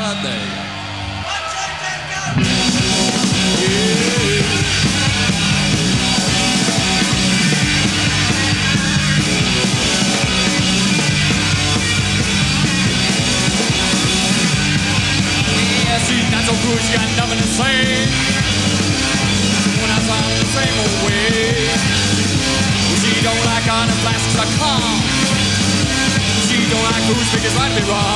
There you go. Yeah, she's not so good, she got nothing to say. When I sound the same old way. She don't like honest flasks of calm. She don't like who's biggest right me wrong.